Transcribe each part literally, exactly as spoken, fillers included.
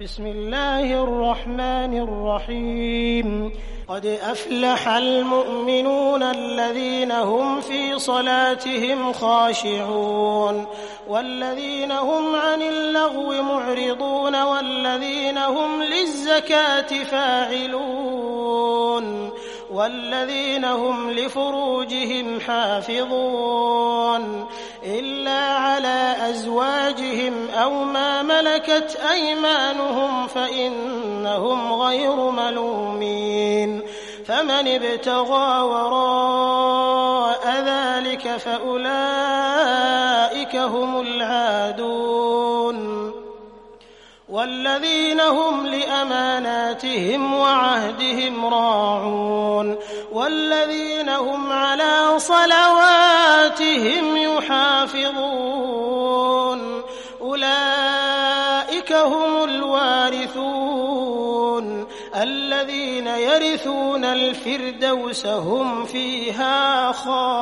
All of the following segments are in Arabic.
بسم الله الرحمن الرحيم قد أفلح المؤمنون الذين هم في صلاتهم خاشعون والذين هم عن اللغو معرضون والذين هم للزكاة فاعلون والذين هم لفروجهم حافظون إلا على أزواجهم أو ما ملكت أيمانهم فإنهم غير ملومين فمن ابتغى وراء ذلك فأولئك هم العادون والذين هم لأماناتهم وعهدهم راعون والذين هم على صلواتهم يحافظون أولئك هم الوارثون الذين يرثون الفردوس هم فيها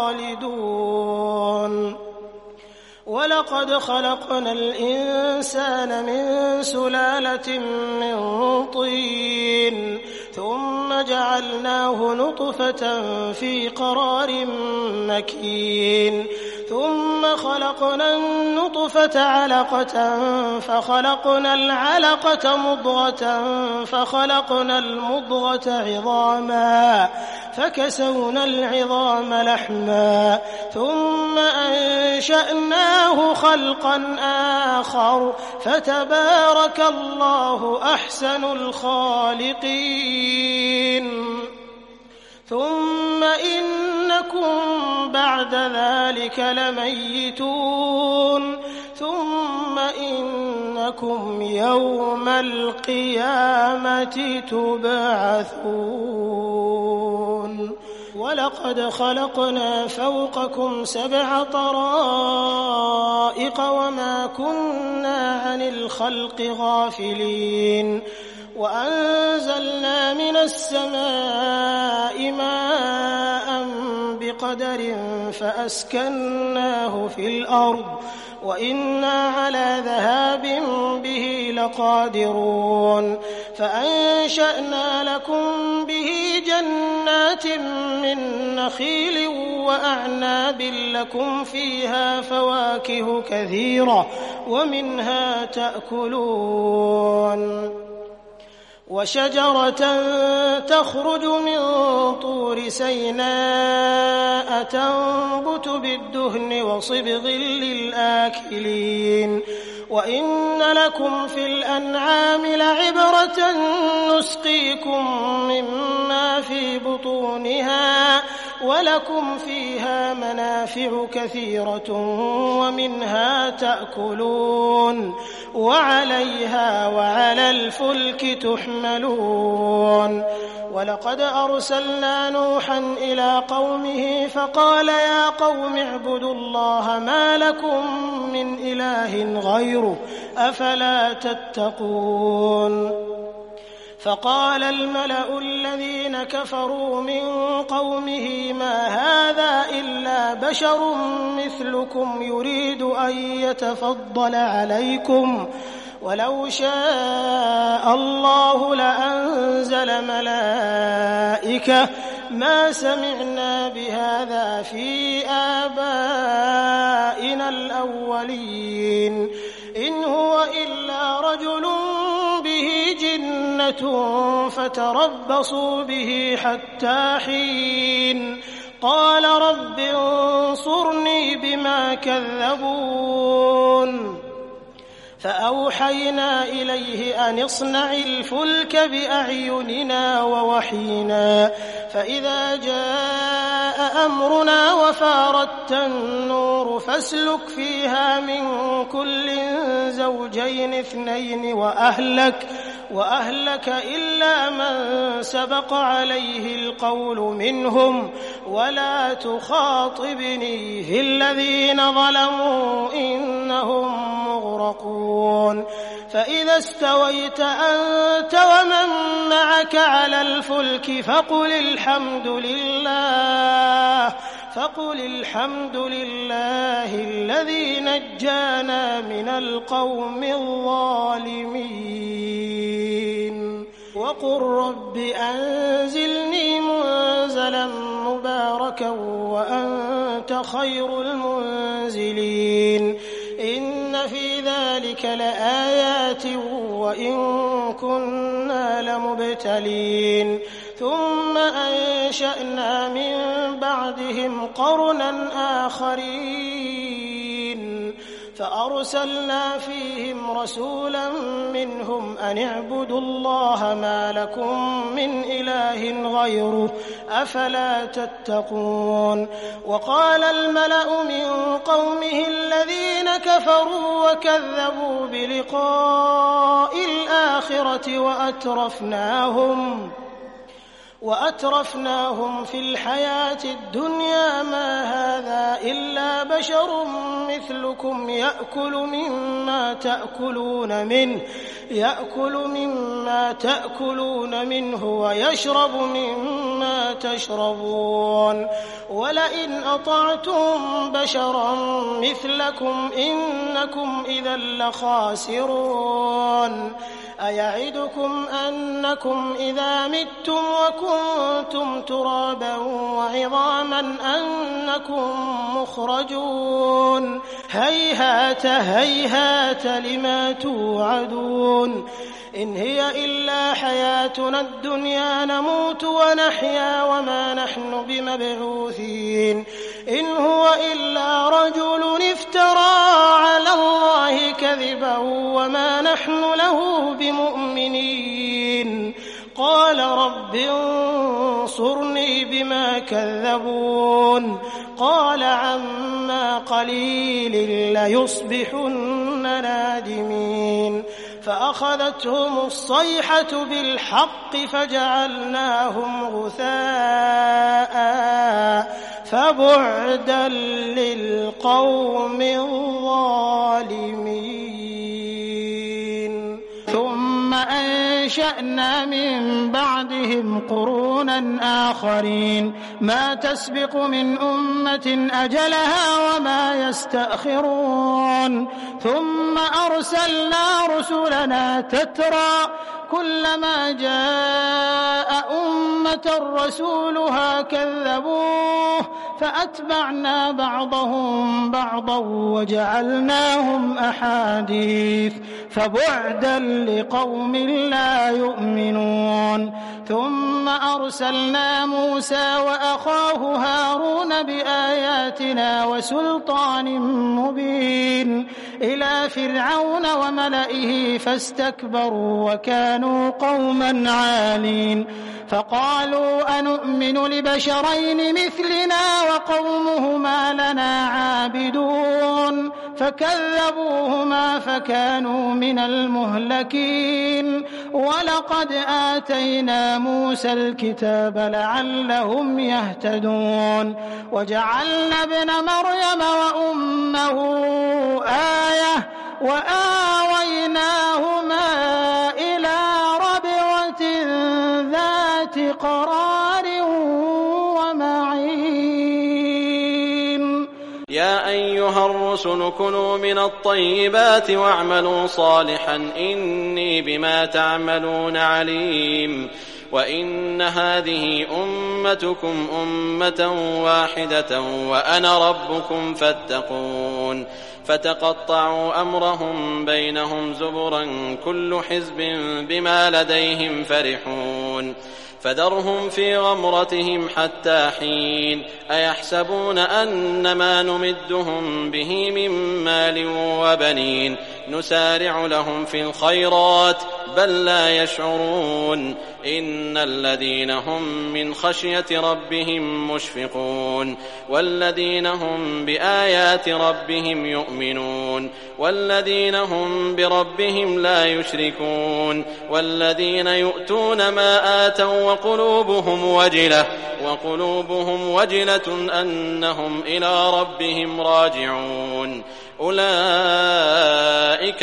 خالدون ولقد خلقنا الإنسان من سلالة من طين ثم جعلناه نطفة في قرار مكين ثم خلقنا النطفة علقة فخلقنا العلقة مضغة فخلقنا المضغة عظاما فكسونا العظام لحما ثم أنشأناه خلقا آخر فتبارك الله أحسن الخالقين ثم إنكم بعد ذلك لميتون ثم إنكم يوم القيامة تبعثون ولقد خلقنا فوقكم سبع طرائق وما كنا عن الخلق غافلين وأنزلنا من السماء ماء بقدر فأسكناه في الأرض وإنا على ذهاب به لقادرون فأنشأنا لكم به جنات من نخيل وأعناب لكم فيها فواكه كثيرة ومنها تأكلون وشجرة تخرج من طور سيناء تنبت بالدهن وصبغ للآكلين وإن لكم في الأنعام لعبرة نسقيكم مما في بطونها ولكم فيها منافع كثيرة ومنها تأكلون وعليها وعلى الفلك تحملون ولقد أرسلنا نوحا إلى قومه فقال يا قوم اعبدوا الله ما لكم من إله غيره أفلا تتقون فقال الملأ الذين كفروا من قومه ما هذا إلا بشر مثلكم يريد أن يتفضل عليكم ولو شاء الله لأنزل ملائكة ما سمعنا بهذا في آبائنا الأولين إن هو إلا رجل به جنة فتربصوا به حتى حين قال رب انصرني بما كذبون فأوحينا إليه أن اصنع الفلك بأعيننا ووحينا فإذا جاء أمرنا وفارت النور فاسلك فيها من كل زوجين اثنين وأهلك وأهلك إلا من سبق عليه القول منهم ولا تخاطبني في الذين ظلموا إنهم مغرقون فإذا استويت أنت ومن معك على الفلك فقل الحمد لله فقل الحمد لله الذي نجانا من القوم الظالمين. وقل رب أنزلني منزلا مباركا وأنت خير المنزلين إن في ذلك لآيات وإن كنا لمبتلين ثم أنشأنا من بعدهم قرنا آخرين فأرسلنا فيهم رسولا منهم أن اعبدوا الله ما لكم من إله غيره أفلا تتقون وقال الملأ من قومه الذين كفروا وكذبوا بلقاء الآخرة وأترفناهم وأترفناهم في الحياة الدنيا ما هذا إلا بشر مثلكم يأكل مما تأكلون منه يأكل مما تأكلون منه ويشرب مما تشربون ولئن أطعتم بشرا مثلكم إنكم إذا لخاسرون أيعدكم أنكم إذا متم وكنتم ترابا وعظاما أنكم مخرجون هيهات هيهات لما توعدون إن هي إلا حياتنا الدنيا نموت ونحيا وما نحن بمبعوثين إن هو إلا رجل افترى على الله كذبا وما نحن له بمؤمنين قال رب انصرني بما كذبون قال عما قليل ليصبحن نادمين فأخذتهم الصيحة بالحق فجعلناهم غثاء فبعدا للقوم الظالمين ثم أنشأنا من بعدهم قرونا آخرين ما تسبق من أمة أجلها وما يستأخرون ثم أرسلنا رسلنا تترى كلما جاء أمة رسولها كذبوه فأتبعنا بعضهم بعضا وجعلناهم أحاديث فبعدا لقوم لا يؤمنون ثم أرسلنا موسى وأخاه هارون بآياتنا وسلطان مبين إلى فرعون وملئه فاستكبروا وكانوا قوما عالين فقالوا أنؤمن لبشرين مثلنا وقومهما لنا عابدون فكذبوهما فكانوا من المهلكين ولقد آتينا موسى الكتاب لعلهم يهتدون وجعلنا ابن مريم وأمه آية وآويناهما إلى ربوة ذات قرار ومعين يا أيها الرسل كلوا من الطيبات واعملوا صالحا إني بما تعملون عليم وإن هذه أمتكم أمة واحدة وأنا ربكم فاتقون فتقطعوا أمرهم بينهم زبرا كل حزب بما لديهم فرحون فذرهم في غمرتهم حتى حين أيحسبون أن ما نمدهم به من مال وبنين نسارع لهم في الخيرات بل لا يشعرون إن الذين هم من خشية ربهم مشفقون والذين هم بآيات ربهم يؤمنون والذين هم بربهم لا يشركون والذين يؤتون ما آتوا وقلوبهم وجلة وقلوبهم وجلة أنهم إلى ربهم راجعون أولئك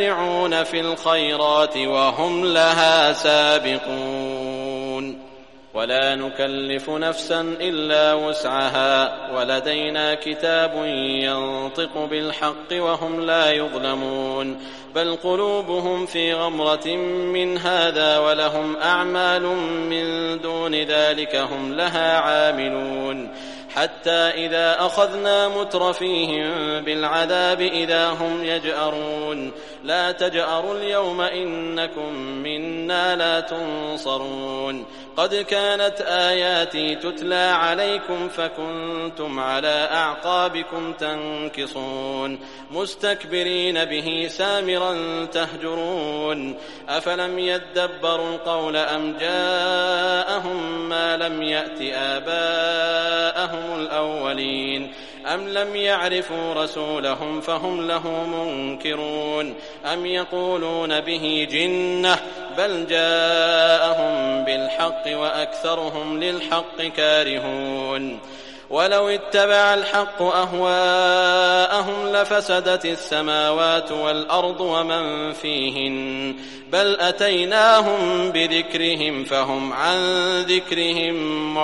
يسارعون في الخيرات وهم لها سابقون ولا نكلف نفسا إلا وسعها ولدينا كتاب ينطق بالحق وهم لا يظلمون بل قلوبهم في غمرة من هذا ولهم أعمال من دون ذلك هم لها عاملون حتى إذا أخذنا مترفيهم بالعذاب إذا هم يجأرون لا تجأروا اليوم إنكم منا لا تنصرون قد كانت آياتي تتلى عليكم فكنتم على أعقابكم تنكصون مستكبرين به سامرا تهجرون أفلم يدبروا القول أم جاءهم ما لم يأت آباءهم الأولين أم لم يعرفوا رسولهم فهم له منكرون أم يقولون به جنة بل جاءهم بالحق وأكثرهم للحق كارهون ولو اتبع الحق أهواءهم لفسدت السماوات والأرض ومن فيهن بل أتيناهم بذكرهم فهم عن ذكرهم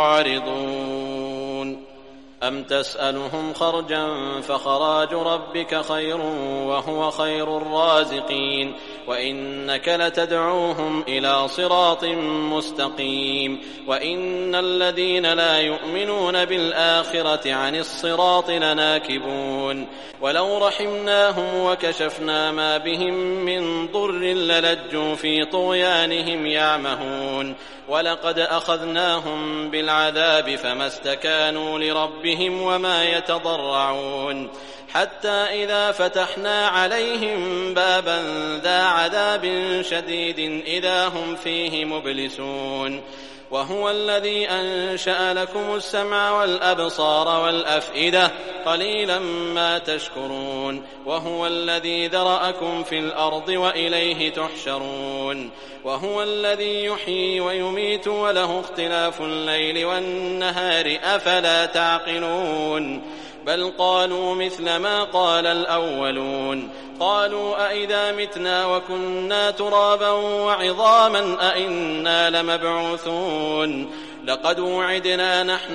معرضون أم تسألهم خرجا فخراج ربك خير وهو خير الرازقين وإنك لتدعوهم إلى صراط مستقيم وإن الذين لا يؤمنون بالآخرة عن الصراط لناكبون ولو رحمناهم وكشفنا ما بهم من ضر للجوا في طغيانهم يعمهون ولقد أخذناهم بالعذاب فما استكانوا لربهم وما يتضرعون حتى إذا فتحنا عليهم بابا ذا عذاب شديد إذا هم فيه مبلسون وهو الذي أنشأ لكم السمع والأبصار والأفئدة قليلا ما تشكرون وهو الذي ذرأكم في الأرض وإليه تحشرون وهو الذي يحيي ويميت وله اختلاف الليل والنهار أفلا تعقلون بل قالوا مثل ما قال الأولون قالوا أئذا متنا وكنا ترابا وعظاما أئنا لمبعوثون لقد وعدنا نحن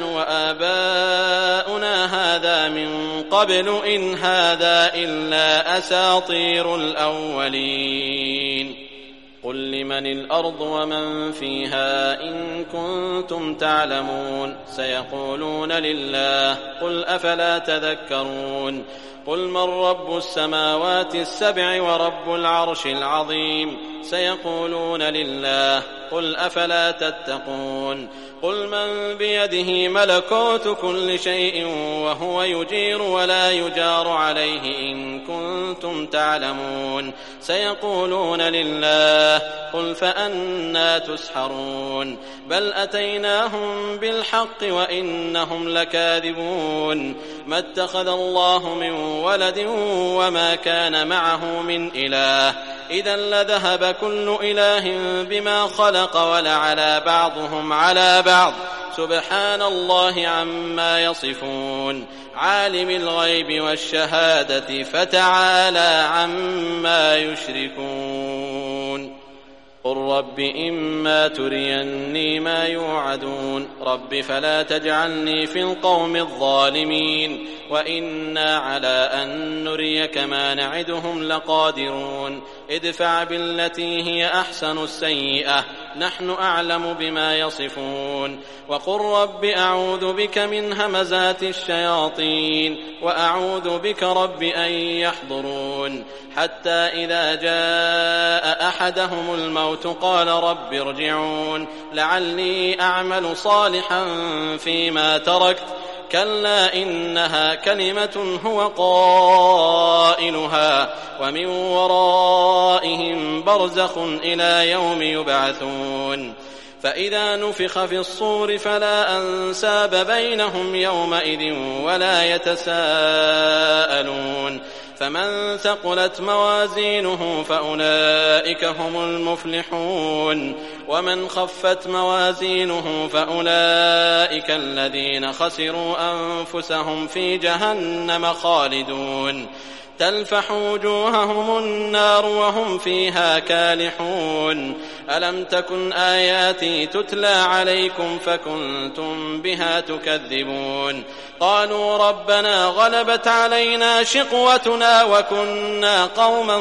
وآباؤنا هذا من قبل إن هذا إلا أساطير الأولين قل لمن الأرض ومن فيها إن كنتم تعلمون سيقولون لله قل أفلا تذكرون قل من رب السماوات السبع ورب العرش العظيم سيقولون لله قل أفلا تتقون قل من بيده ملكوت كل شيء وهو يجير ولا يجار عليه إن كنتم تعلمون سيقولون لله قل فأنى تسحرون بل أتيناهم بالحق وإنهم لكاذبون ما اتخذ الله من ولد وما كان معه من إله إذا لذهب كل إله بما خلق ولعلى بعضهم على بعض سبحان الله عما يصفون عالم الغيب والشهادة فتعالى عما يشركون قل رب إما تريني ما يوعدون رب فلا تجعلني في القوم الظالمين وإنا على أن نريك ما نعدهم لقادرون ادفع بالتي هي أحسن السيئة نحن أعلم بما يصفون وقل رب أعوذ بك من همزات الشياطين وأعوذ بك رب أن يحضرون حتى إذا جاء أحدهم الموت قال رب ارجعون لعلي أعمل صالحا فيما تركت كلا إنها كلمة هو قائلها ومن ورائهم برزخ إلى يوم يبعثون فإذا نفخ في الصور فلا أنساب بينهم يومئذ ولا يتساءلون فمن ثقلت موازينه فأولئك هم المفلحون ومن خفت موازينه فأولئك الذين خسروا أنفسهم في جهنم خالدون تلفح وجوههم النار وهم فيها كالحون ألم تكن آياتي تتلى عليكم فكنتم بها تكذبون قالوا ربنا غلبت علينا شقوتنا وكنا قوما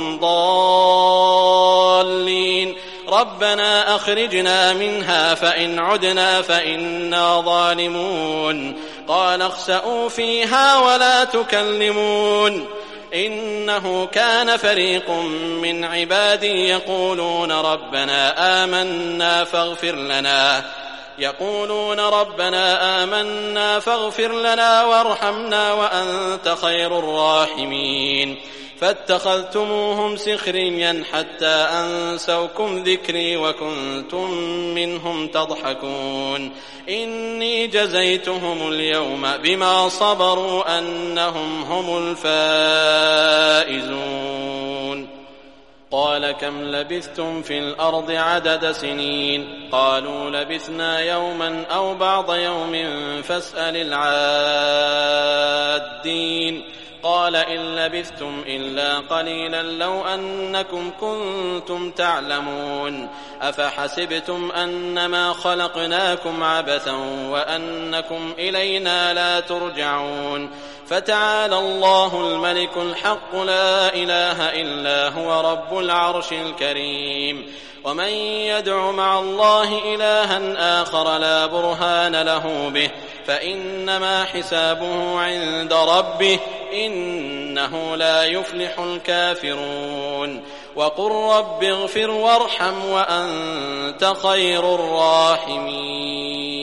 ضالين ربنا أخرجنا منها فإن عدنا فإنا ظالمون قال اخسئوا فيها ولا تكلمون إنه كان فريق من عبادي يقولون ربنا آمنا فاغفر لنا يقولون ربنا آمنا فاغفر لنا وارحمنا وأنت خير الراحمين فاتخذتموهم سخريا حتى أنسوكم ذكري وكنتم منهم تضحكون إني جزيتهم اليوم بما صبروا أنهم هم الفائزون قال كم لبثتم في الأرض عدد سنين قالوا لبثنا يوما أو بعض يوم فاسأل العادين قال إن لبثتم إلا قليلا لو أنكم كنتم تعلمون أفحسبتم أنما خلقناكم عبثا وأنكم إلينا لا ترجعون فتعالى الله الملك الحق لا إله إلا هو رب العرش الكريم ومن يدع مع الله إلها آخر لا برهان له به فإنما حسابه عند ربه إنه لا يفلح الكافرون وقل رب اغفر وارحم وأنت خير الراحمين